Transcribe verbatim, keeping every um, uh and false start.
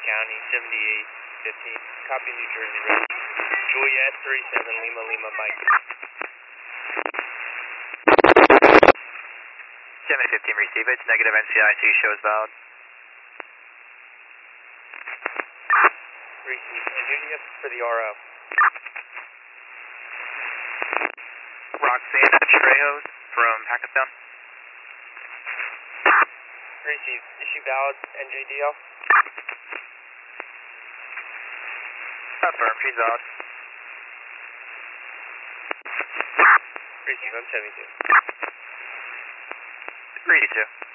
County, seventy-eight fifteen. Copy New Jersey Road. Juliet, thirty-seven, Lima, Lima, Mike. seventy fifteen, receive it. Negative N C I C shows valid. Receive. And J D F for the R O. Roxana Trejos from Pakistan. Receive. Issue valid, N J D L. Affirm, she's valid. Receive, I'm seventy-two. Three two.